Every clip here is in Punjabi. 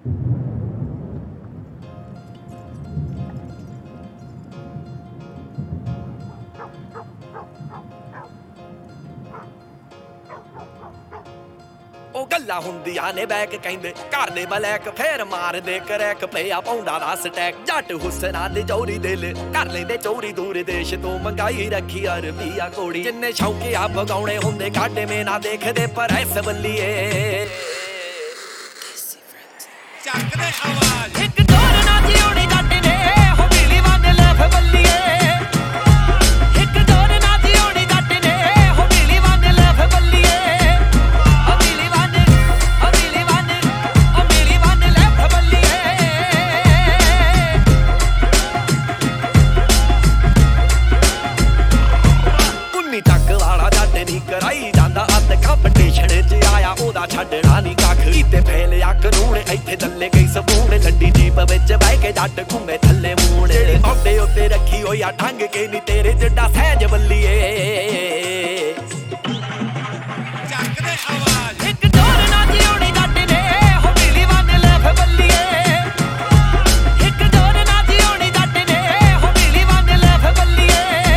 ਉਹ ਗੱਲਾਂ ਹੁੰਦੀਆਂ ਨੇ ਬੈਕ ਕਹਿੰਦੇ ਘਰ ਦੇ ਬਲੈਕ ਫੇਰ ਮਾਰਦੇ ਕਰੈਕ ਪਿਆ ਪੌਂਡਾ ਦਾ ਸਟੈਕ ਜੱਟ ਹੁਸਨਾ ਦੇ ਚੋਰੀ ਦਿਲ ਕਰ ਲੈਂਦੇ ਚੋਰੀ ਦੂਰ ਦੇਸ਼ ਤੋਂ ਮੰਗਾਈ ਰੱਖੀ ਅਰਬੀਆ ਕੋੜੀ ਜਿੰਨੇ ਸ਼ੌਕੀਆ ਭਗਾਉਣੇ ਹੁੰਦੇ ਕਾਟੇ ਮੇ ਨਾ ਦੇਖਦੇ ਪਰ ਐਸ ਬੱਲੀਏ ਚੱਕਦੇ ਆਵਾਜ਼ ਇੱਕ ਦੌਰ ਨਾ ਜਿਉਣੀ ਜੱਟ ਨੇ ਹੋ ਬਿਲੀ ਵੰਡ ਲੈਫ ਬੱਲੀਏ ਇੱਕ ਦੌਰ ਨਾ ਜਿਉਣੀ ਜੱਟ ਨੇ ਹੋ ਬਿਲੀ ਵੰਡ ਲੈਫ ਬੱਲੀਏ ਕਰਾਈ ਜਾਂਦਾ ਅੱਧ ਕੰਪੀਟੀਸ਼ਨ ਚ ਆਇਆ ਉਹਦਾ ਛੱਡਣਾ ਨਹੀਂ ਕੱਖ ਕੀਤੇ ਫੇਲਿਆ ਕਾਨੂੰਨ ਇੱਥੇ ਦੱਲੇ ਗਈ ਸਬੂਨ ਲੱਡੀ ਜੀਪ ਵਿੱਚ ਬਹਿ ਕੇ ਜੱਟ ਘੁੰਮੇ ਥੱਲੇ ਮੂਣ ਜਿਹੜੀ ਮੌਡੇ ਉੱਤੇ ਰੱਖੀ ਹੋਈ ਆ ਢੰਗ ਕੇ ਨੀ ਤੇਰੇ ਜਿੱਡਾ ਸਹਿਜ ਬੱਲੀਏ ਚੱਕਦੇ ਆਵਾਜ਼ ਇੱਕ ਦੌਰ ਨਾ ਜਿਉਣੀ ਜੱਟ ਨੇ ਹੋ ਬਿਲੀ ਵੰਡ ਲੈਫ ਬੱਲੀਏ ਇੱਕ ਦੌਰ ਨਾ ਜਿਉਣੀ ਜੱਟ ਨੇ ਹੋ ਬਿਲੀ ਵੰਡ ਲੈਫ ਬੱਲੀਏ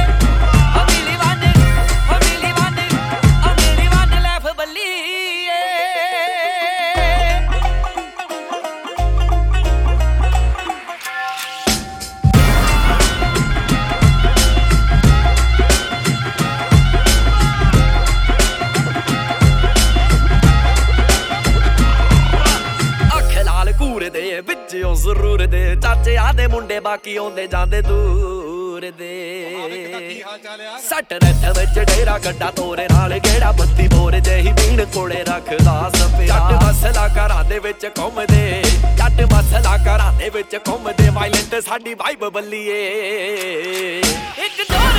ਦੇ ਵਿੱਚ ਉਹ ਜ਼ਰੂਰ ਦੇ ਚਾਚਿਆਂ ਦੇ ਮੁੰਡੇ ਬਾਕੀ ਆਉਂਦੇ ਜਾਂਦੇ ਦੂਰ ਦੇ ਸੱਟ ਰੱਥ ਵਿੱਚ ਡੇਰਾ ਗੱਡਾ ਤੋਰੇ ਨਾਲ ਗੇੜਾ ਬੱਤੀ ਬੋਰ ਜਿਹੀ ਬੀਣ ਕੋਲੇ ਰੱਖਦਾ ਸਪਿਆ ਜੱਟ ਮਸਲਾ ਘਰਾਂ ਦੇ ਵਿੱਚ ਘੁੰਮਦੇ ਜੱਟ ਮਸਲਾ ਘਰਾਂ ਦੇ ਵਿੱਚ ਘੁੰਮਦੇ ਵਾਇਲੈਂਟ ਸਾਡੀ ਵਾਈਬ ਬੱਲੀਏ ਇੱਕ